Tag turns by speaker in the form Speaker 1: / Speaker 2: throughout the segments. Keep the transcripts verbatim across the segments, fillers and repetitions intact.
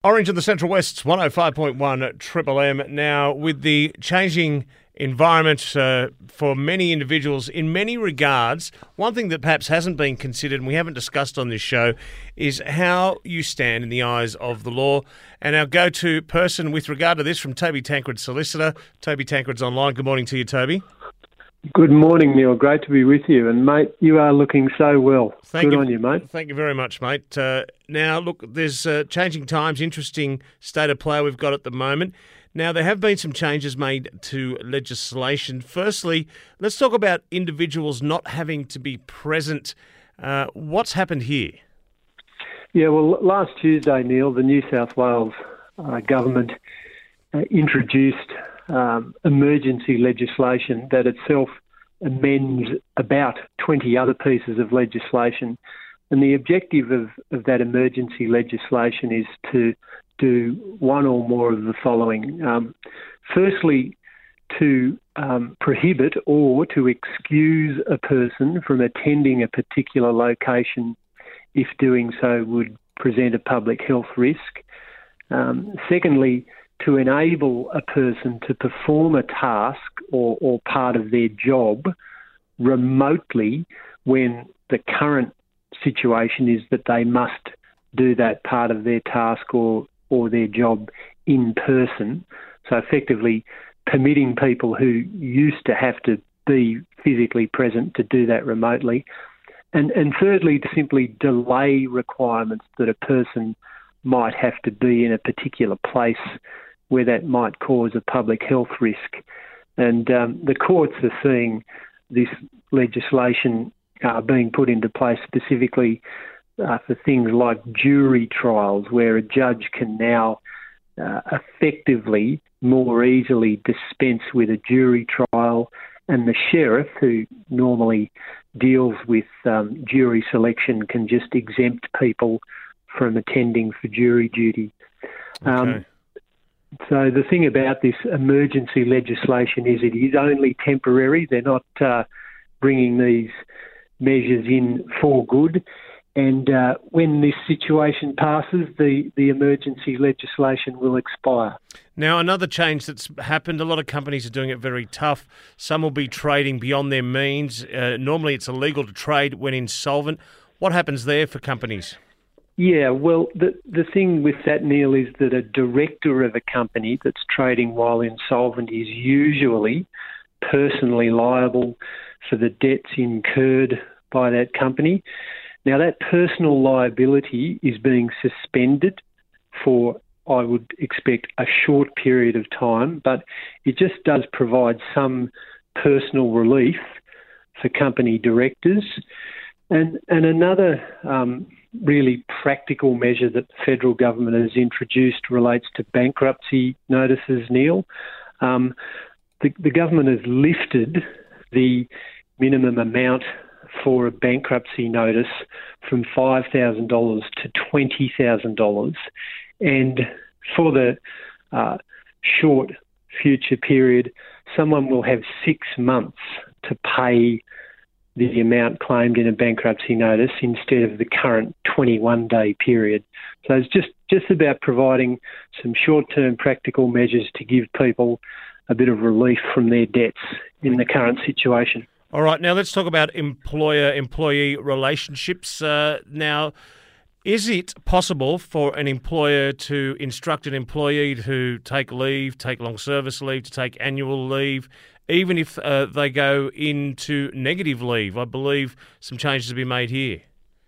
Speaker 1: Orange in the Central West's one oh five point one Triple M. Now, with the changing environment uh, for many individuals in many regards, one thing that perhaps hasn't been considered and we haven't discussed on this show is how you stand in the eyes of the law. And our go-to person with regard to this from Toby Tancred, solicitor. Toby Tancred's online. Good morning to you, Toby.
Speaker 2: Good morning, Neil. Great to be with you. And, mate, you are looking so well.
Speaker 1: Thank
Speaker 2: Good
Speaker 1: you,
Speaker 2: on you, mate.
Speaker 1: Thank you very much, mate. Uh, now, look, there's uh, changing times, interesting state of play we've got at the moment. Now, there have been some changes made to legislation. Firstly, let's talk about individuals not having to be present. Uh, what's happened here?
Speaker 2: Yeah, well, last Tuesday, Neil, the New South Wales uh, government uh, introduced um, emergency legislation that itself amends about twenty other pieces of legislation. And the objective of, of that emergency legislation is to do one or more of the following. Um, firstly, to um, prohibit or to excuse a person from attending a particular location if doing so would present a public health risk. Um, secondly, to enable a person to perform a task or, or part of their job remotely when the current situation is that they must do that part of their task or, or their job in person. So effectively permitting people who used to have to be physically present to do that remotely. And, and thirdly, to simply delay requirements that a person might have to be in a particular place where that might cause a public health risk. And um, the courts are seeing this legislation uh, being put into place specifically uh, for things like jury trials, where a judge can now uh, effectively more easily dispense with a jury trial, and the sheriff, who normally deals with um, jury selection, can just exempt people from attending for jury duty.
Speaker 1: Okay.
Speaker 2: Um, so the thing about this emergency legislation is it is only temporary. They're not uh, bringing these measures in for good. And uh, when this situation passes, the, the emergency legislation will expire.
Speaker 1: Now, another change that's happened, a lot of companies are doing it very tough. Some will be trading beyond their means. Uh, normally it's illegal to trade when insolvent. What happens there for companies?
Speaker 2: Yeah, well, the, the thing with that, Neil, is that a director of a company that's trading while insolvent is usually personally liable for the debts incurred by that company. Now, that personal liability is being suspended for, I would expect, a short period of time, but it just does provide some personal relief for company directors. And, and another um, really practical measure that the federal government has introduced relates to bankruptcy notices, Neil. Um, the, the government has lifted the minimum amount for a bankruptcy notice from five thousand dollars to twenty thousand dollars. And for the uh, short future period, someone will have six months to pay the amount claimed in a bankruptcy notice instead of the current twenty-one day period. So it's just, just about providing some short-term practical measures to give people a bit of relief from their debts in the current situation.
Speaker 1: All right, now let's talk about employer-employee relationships. Uh, now, is it possible for an employer to instruct an employee to take leave, take long service leave, to take annual leave, even if uh, they go into negative leave? I believe some changes have been made here.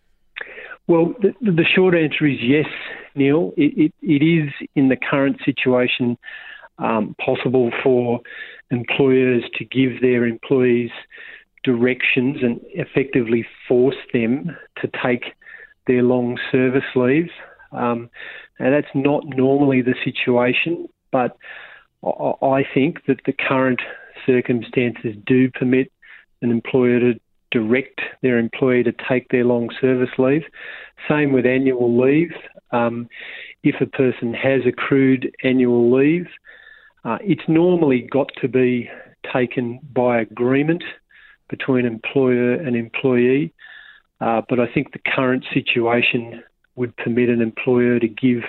Speaker 2: Well, the, the short answer is yes, Neil. It, it, it is, in the current situation, um, possible for employers to give their employees directions and effectively force them to take their long service leave. Um, and that's not normally the situation, but I think that the current circumstances do permit an employer to direct their employee to take their long service leave. Same with annual leave. Um, if a person has accrued annual leave, uh, it's normally got to be taken by agreement between employer and employee. Uh, but I think the current situation would permit an employer to give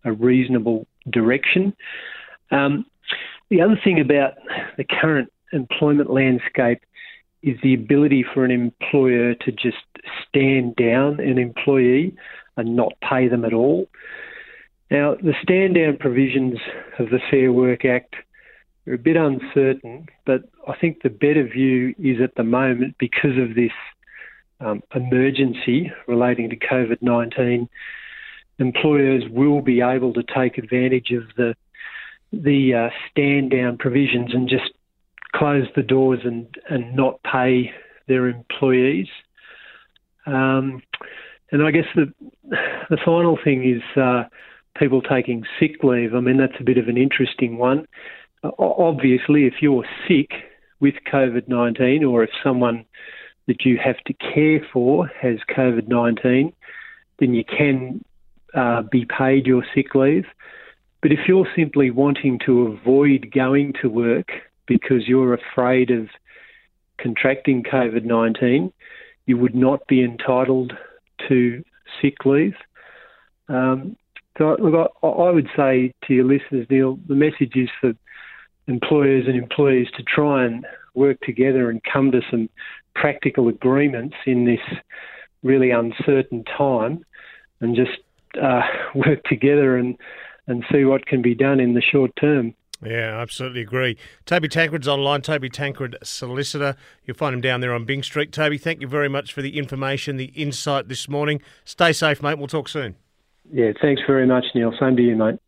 Speaker 2: a reasonable direction. Um, the other thing about the current employment landscape is the ability for an employer to just stand down an employee and not pay them at all. Now, the stand-down provisions of the Fair Work Act are a bit uncertain, but I think the better view is at the moment, because of this um, emergency relating to COVID nineteen, employers will be able to take advantage of the the uh, stand-down provisions and just close the doors and, and not pay their employees. Um, and I guess the the final thing is uh, people taking sick leave. I mean, that's a bit of an interesting one. Uh, obviously, if you're sick with COVID nineteen, or if someone that you have to care for has COVID nineteen, then you can uh, be paid your sick leave. But if you're simply wanting to avoid going to work because you're afraid of contracting COVID nineteen, you would not be entitled to sick leave. Um, so look, I, I would say to your listeners, Neil, the message is for employers and employees to try and work together and come to some practical agreements in this really uncertain time, and just uh, work together and, and see what can be done in the short term.
Speaker 1: Yeah, I absolutely agree. Toby Tancred's online, Toby Tancred Solicitor. You'll find him down there on Byng Street. Toby, thank you very much for the information, the insight this morning. Stay safe, mate. We'll talk soon.
Speaker 2: Yeah, thanks very much, Neil. Same to you, mate.